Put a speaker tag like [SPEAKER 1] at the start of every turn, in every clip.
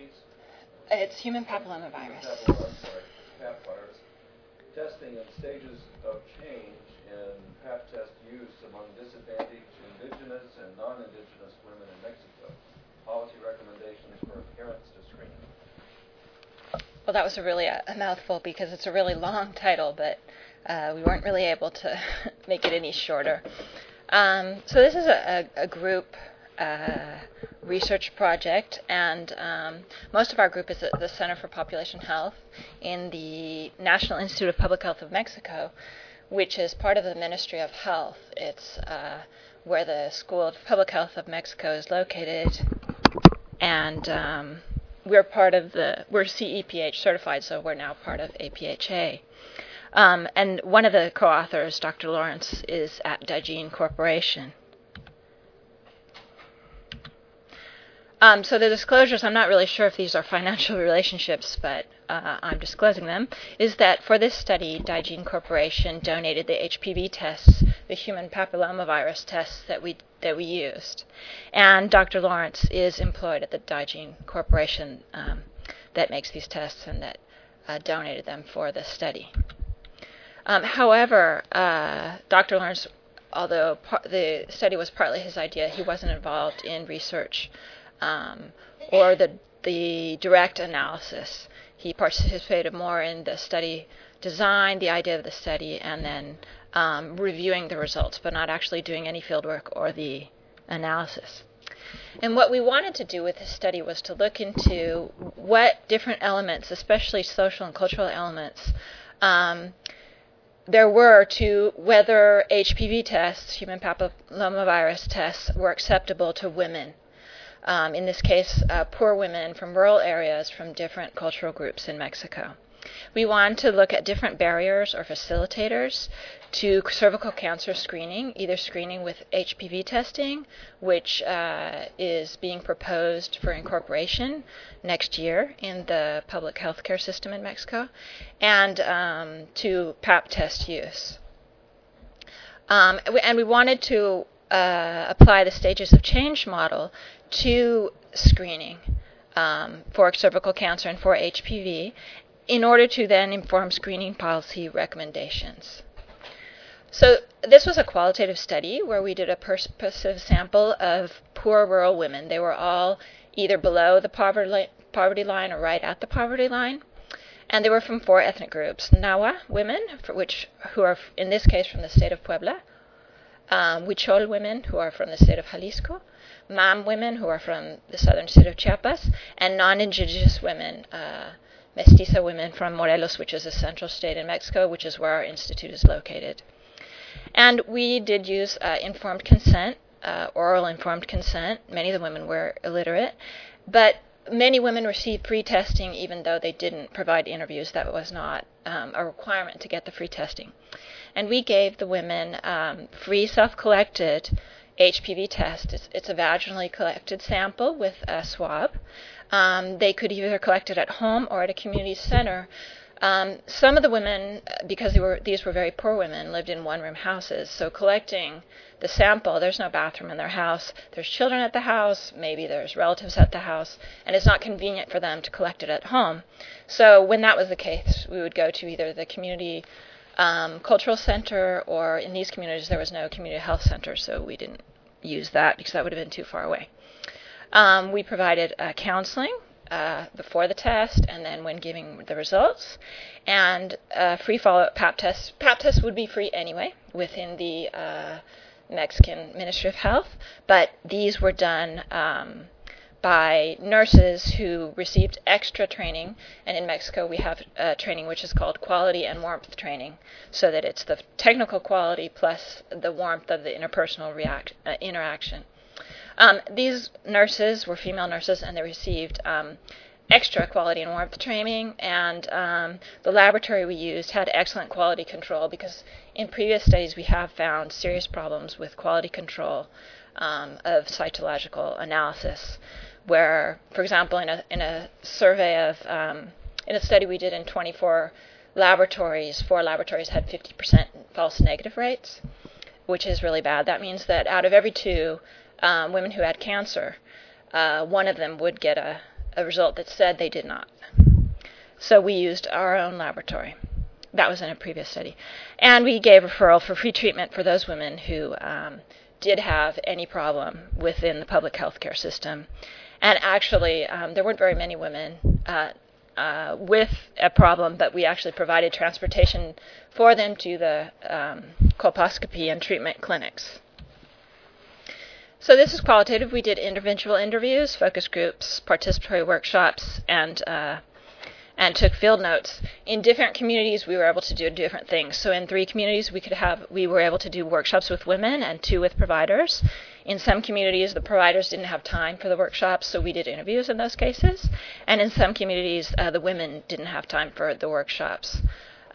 [SPEAKER 1] It's human papillomavirus.
[SPEAKER 2] Pap virus. Testing and stages of change in Pap test use among disadvantaged indigenous and non-indigenous women in Mexico. Policy recommendations for adherence to screening.
[SPEAKER 1] Well, that was really a mouthful because it's a really long title, but we weren't really able to make it any shorter. So this is a group research project, and most of our group is at the Center for Population Health in the National Institute of Public Health of Mexico, which is part of the Ministry of Health. It's where the School of Public Health of Mexico is located, and we're CEPH certified, so we're now part of APHA. And one of the co-authors, Dr. Lawrence, is at Digene Corporation. So the disclosures, I'm not really sure if these are financial relationships, but I'm disclosing them, is that for this study, Digene Corporation donated the HPV tests, the human papillomavirus tests that we used. And Dr. Lawrence is employed at the Digene Corporation that makes these tests and that donated them for the study. However, Dr. Lawrence, although the study was partly his idea, he wasn't involved in research or the direct analysis. He participated more in the study design, the idea of the study, and then reviewing the results, but not actually doing any fieldwork or the analysis. And what we wanted to do with this study was to look into what different elements, especially social and cultural elements, there were to whether HPV tests, human papillomavirus tests, were acceptable to women. In this case, poor women from rural areas from different cultural groups in Mexico. We wanted to look at different barriers or facilitators to cervical cancer screening, either screening with HPV testing, which is being proposed for incorporation next year in the public health care system in Mexico, and to Pap test use. And we wanted to apply the stages of change model to screening for cervical cancer and for HPV in order to then inform screening policy recommendations. So this was a qualitative study where we did a perspective sample of poor rural women. They were all either below the poverty line or right at the poverty line. And they were from 4 ethnic groups. Nahua women, who are in this case from the state of Puebla, Huichol women who are from the state of Jalisco, Mam women who are from the southern state of Chiapas, and non-indigenous women, mestiza women from Morelos, which is a central state in Mexico, which is where our institute is located. And we did use informed consent, oral informed consent. Many of the women were illiterate, but many women received free testing even though they didn't provide interviews. That was not a requirement to get the free testing. And we gave the women free self-collected HPV test. It's a vaginally collected sample with a swab. They could either collect it at home or at a community center. Some of the women, because these were very poor women, lived in one-room houses. So collecting the sample, there's no bathroom in their house. There's children at the house. Maybe there's relatives at the house. And it's not convenient for them to collect it at home. So when that was the case, we would go to either the community cultural center, or in these communities there was no community health center, so we didn't use that because that would have been too far away. We provided counseling before the test and then when giving the results, and free follow-up Pap tests. Pap tests would be free anyway within the Mexican Ministry of Health, but these were done by nurses who received extra training, and in Mexico we have training which is called quality and warmth training, so that it's the technical quality plus the warmth of the interpersonal interaction. These nurses were female nurses, and they received extra quality and warmth training, and the laboratory we used had excellent quality control, because in previous studies we have found serious problems with quality control of cytological analysis, where, for example, in a survey of in a study we did in 24 laboratories, 4 laboratories had 50% false negative rates, which is really bad. That means that out of every 2 women who had cancer, one of them would get a result that said they did not. So we used our own laboratory. That was in a previous study. And we gave referral for free treatment for those women who did have any problem within the public health care system. And actually, there weren't very many women with a problem, but we actually provided transportation for them to the colposcopy and treatment clinics. So this is qualitative. We did individual interviews, focus groups, participatory workshops, and took field notes. In different communities, we were able to do different things. So in 3 communities, we were able to do workshops with women and 2 with providers. In some communities, the providers didn't have time for the workshops, so we did interviews in those cases. And in some communities, the women didn't have time for the workshops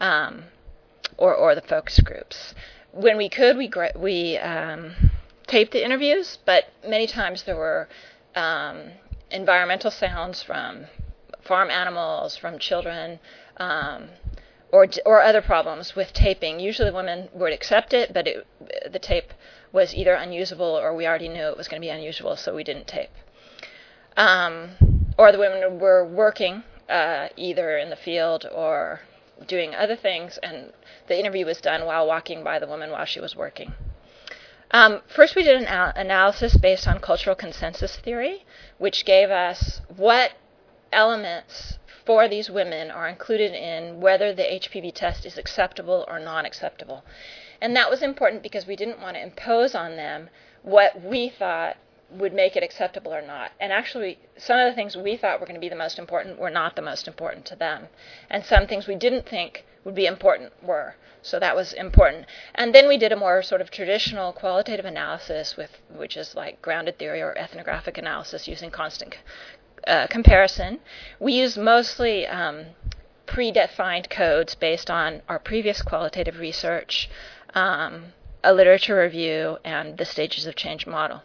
[SPEAKER 1] or the focus groups. When we could, we taped the interviews, but many times there were environmental sounds from farm animals, from children, or other problems with taping. Usually women would accept it, but the tape was either unusable or we already knew it was going to be unusable, so we didn't tape. Or the women were working either in the field or doing other things, and the interview was done while walking by the woman while she was working. First, we did an analysis based on cultural consensus theory, which gave us what elements for these women are included in whether the HPV test is acceptable or non-acceptable. And that was important because we didn't want to impose on them what we thought would make it acceptable or not. And actually, some of the things we thought were going to be the most important were not the most important to them. And some things we didn't think would be important were. So that was important. And then we did a more sort of traditional qualitative analysis, which is like grounded theory or ethnographic analysis using constant comparison. We used mostly predefined codes based on our previous qualitative research, a literature review, and the stages of change model.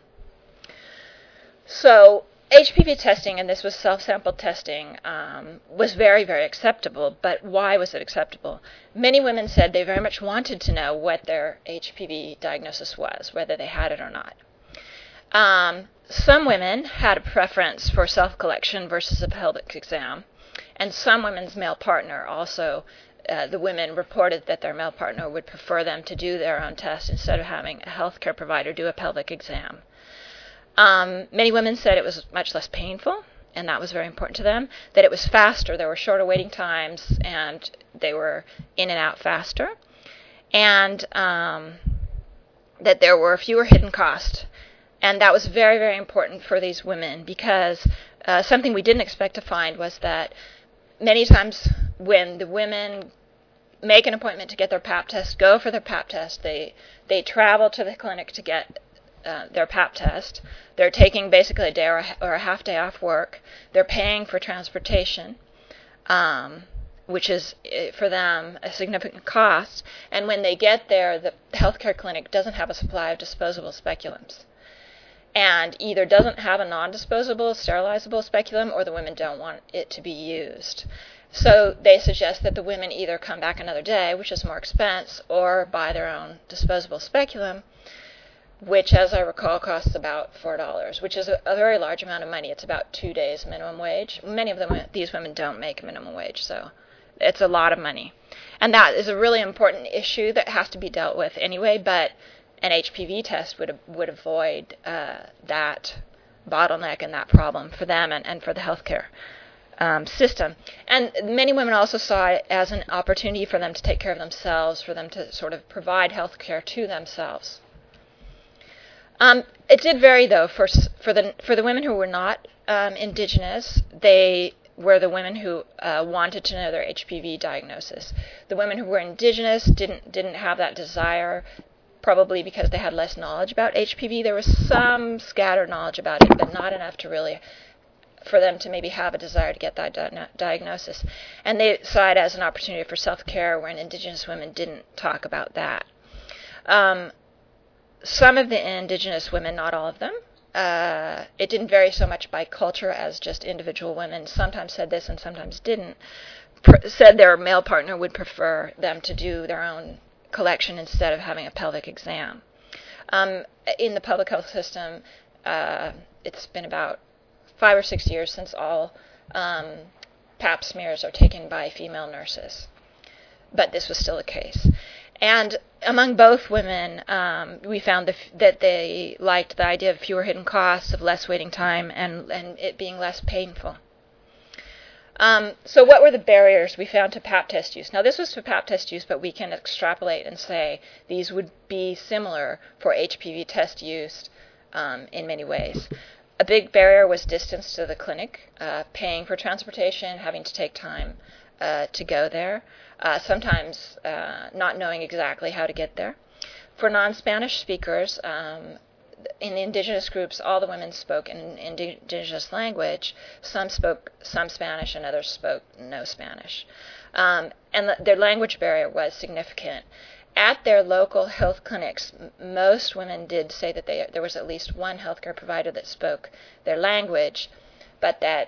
[SPEAKER 1] So HPV testing, and this was self-sample testing, was very, very acceptable. But why was it acceptable? Many women said they very much wanted to know what their HPV diagnosis was, whether they had it or not. Some women had a preference for self-collection versus a pelvic exam, and some women's male partner also, the women reported that their male partner would prefer them to do their own test instead of having a healthcare provider do a pelvic exam. Many women said it was much less painful, and that was very important to them, that it was faster, there were shorter waiting times, and they were in and out faster, and that there were fewer hidden costs. And that was very, very important for these women because something we didn't expect to find was that many times when the women make an appointment to get their Pap test, go for their Pap test, they travel to the clinic to get their Pap test. They're taking basically a day or a half day off work. They're paying for transportation, which is for them a significant cost. And when they get there, the healthcare clinic doesn't have a supply of disposable speculums, and either doesn't have a non-disposable, sterilizable speculum, or the women don't want it to be used. So they suggest that the women either come back another day, which is more expense, or buy their own disposable speculum, which, as I recall, costs about $4, which is a very large amount of money. It's about 2 days minimum wage. Many of these women don't make minimum wage, so it's a lot of money. And that is a really important issue that has to be dealt with anyway, but an HPV test would avoid that bottleneck and that problem for them and for the healthcare system. And many women also saw it as an opportunity for them to take care of themselves, for them to sort of provide healthcare to themselves. It did vary, though. For the women who were not indigenous, they were the women who wanted to know their HPV diagnosis. The women who were indigenous didn't have that desire, probably because they had less knowledge about HPV. There was some scattered knowledge about it, but not enough to really, for them to maybe have a desire to get that diagnosis. And they saw it as an opportunity for self-care, where indigenous women didn't talk about that. Some of the indigenous women, not all of them, it didn't vary so much by culture as just individual women, sometimes said this and sometimes didn't, said their male partner would prefer them to do their own collection instead of having a pelvic exam. In the public health system, it's been about 5 or 6 years since all Pap smears are taken by female nurses. But this was still the case. And among both women, we found that they liked the idea of fewer hidden costs, of less waiting time, and it being less painful. So what were the barriers we found to Pap test use? Now, this was for Pap test use, but we can extrapolate and say these would be similar for HPV test use in many ways. A big barrier was distance to the clinic, paying for transportation, having to take time to go there, sometimes not knowing exactly how to get there. For non-Spanish speakers, in the indigenous groups, all the women spoke in indigenous language. Some spoke some Spanish and others spoke no Spanish. And their language barrier was significant. At their local health clinics, most women did say that there was at least one healthcare provider that spoke their language, but that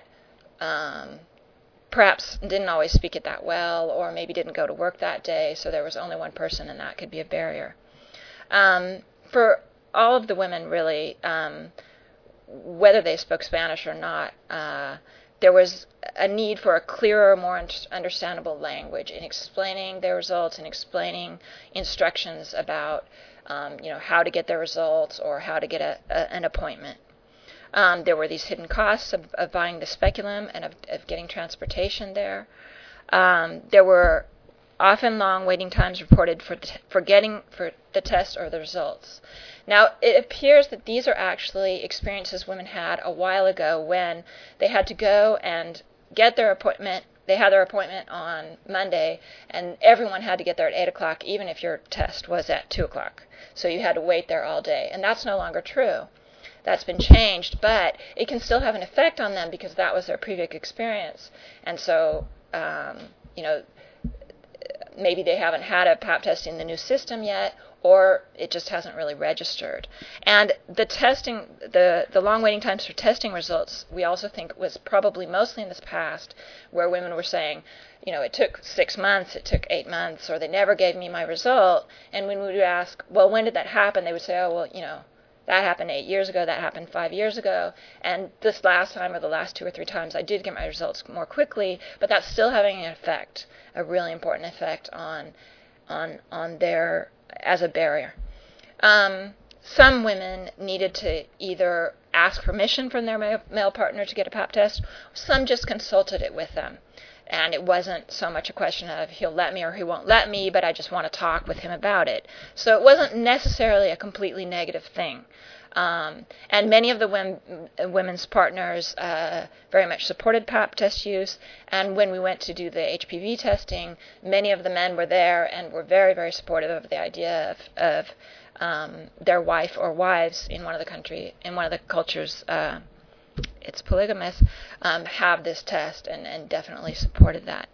[SPEAKER 1] perhaps didn't always speak it that well, or maybe didn't go to work that day, so there was only one person, and that could be a barrier. For all of the women, really, whether they spoke Spanish or not, there was a need for a clearer, more understandable language in explaining their results and explaining instructions about, how to get their results or how to get an appointment. There were these hidden costs of buying the speculum and of getting transportation there. There were often long waiting times reported for getting the test or the results. Now, it appears that these are actually experiences women had a while ago when they had to go and get their appointment. They had their appointment on Monday, and everyone had to get there at 8 o'clock, even if your test was at 2 o'clock. So you had to wait there all day. And that's no longer true. That's been changed, but it can still have an effect on them because that was their previous experience. And so, maybe they haven't had a Pap test in the new system yet, or it just hasn't really registered. And the testing, the long waiting times for testing results, we also think was probably mostly in this past, where women were saying, it took 6 months, it took 8 months, or they never gave me my result. And when we would ask, well, when did that happen? They would say, oh, well, that happened 8 years ago, that happened 5 years ago, and this last time or the last 2 or 3 times I did get my results more quickly, but that's still having an effect, a really important effect on their, as a barrier. Some women needed to either ask permission from their male partner to get a Pap test, some just consulted it with them. And it wasn't so much a question of he'll let me or he won't let me, but I just want to talk with him about it. So it wasn't necessarily a completely negative thing. And many of the women's partners very much supported Pap test use. And when we went to do the HPV testing, many of the men were there and were very, very supportive of the idea of their wife or wives in one of the cultures. It's polygamous, have this test and definitely supported that.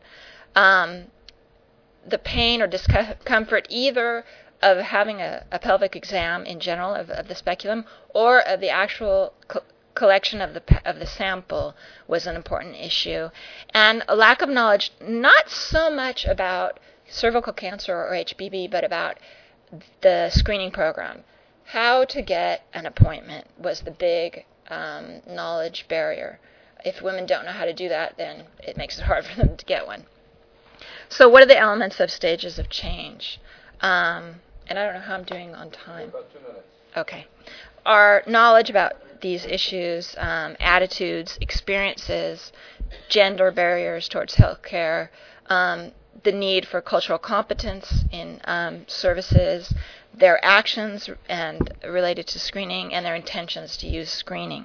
[SPEAKER 1] The pain or discomfort either of having a pelvic exam in general of the speculum or of the actual collection of the sample was an important issue. And a lack of knowledge, not so much about cervical cancer or HPV, but about the screening program. How to get an appointment was the big knowledge barrier. If women don't know how to do that, then it makes it hard for them to get one. So what are the elements of stages of change? And I don't know how I'm doing on time.
[SPEAKER 2] About 2 minutes.
[SPEAKER 1] Okay. Our knowledge about these issues, attitudes, experiences, gender barriers towards healthcare, the need for cultural competence in services, their actions and related to screening, and their intentions to use screening.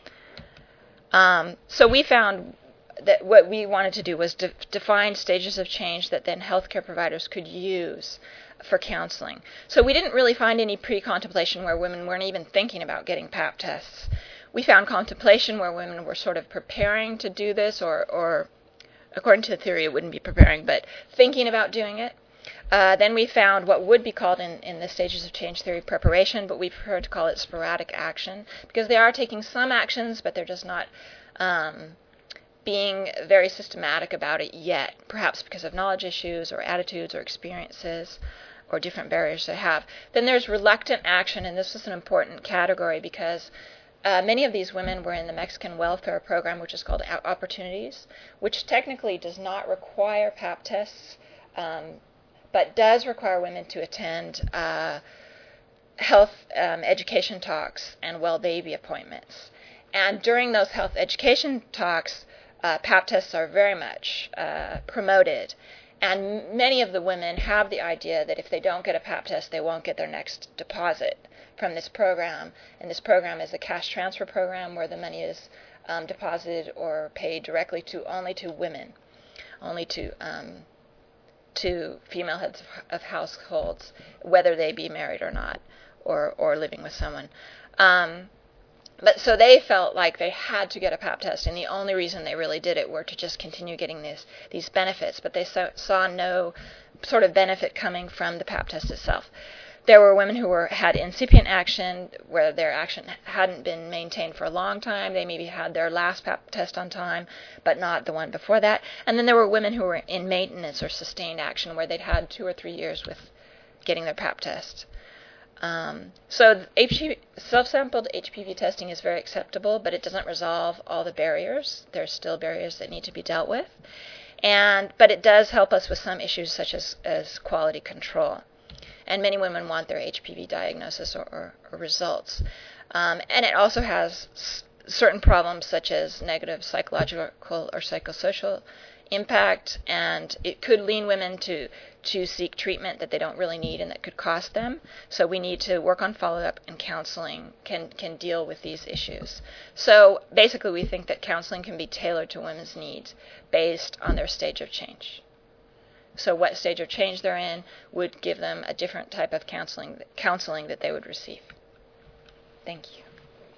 [SPEAKER 1] So we found that what we wanted to do was define stages of change that then healthcare providers could use for counseling. So we didn't really find any pre-contemplation where women weren't even thinking about getting Pap tests. We found contemplation where women were sort of preparing to do this, or according to the theory it wouldn't be preparing, but thinking about doing it. Then we found what would be called in the stages of change theory preparation, but we prefer to call it sporadic action, because they are taking some actions, but they're just not being very systematic about it yet, perhaps because of knowledge issues or attitudes or experiences or different barriers they have. Then there's reluctant action, and this is an important category because many of these women were in the Mexican welfare program, which is called Opportunities, which technically does not require Pap tests, but does require women to attend health education talks and well baby appointments. And during those health education talks, Pap tests are very much promoted. And many of the women have the idea that if they don't get a Pap test, they won't get their next deposit from this program. And this program is a cash transfer program where the money is deposited or paid directly only to women, only to female heads of households, whether they be married or not, or living with someone. But so they felt like they had to get a Pap test, and the only reason they really did it were to just continue getting these benefits. But they saw no sort of benefit coming from the Pap test itself. There were women who had incipient action, where their action hadn't been maintained for a long time. They maybe had their last Pap test on time, but not the one before that. And then there were women who were in maintenance or sustained action, where they'd had 2 or 3 years with getting their Pap test. So self-sampled HPV testing is very acceptable, but it doesn't resolve all the barriers. There's still barriers that need to be dealt with. But it does help us with some issues such as quality control. And many women want their HPV diagnosis or results. And it also has certain problems such as negative psychological or psychosocial impact, and it could lead women to seek treatment that they don't really need and that could cost them. So we need to work on follow-up, and counseling can deal with these issues. So basically we think that counseling can be tailored to women's needs based on their stage of change. So what stage of change they're in would give them a different type of counseling that they would receive. Thank you.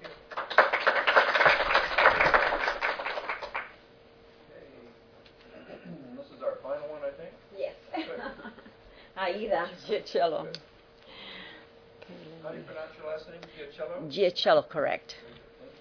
[SPEAKER 2] This is our final one, I think.
[SPEAKER 3] Yes.
[SPEAKER 4] Aida Giacello.
[SPEAKER 2] How do you pronounce your last name? Giacello?
[SPEAKER 4] Giacello, correct.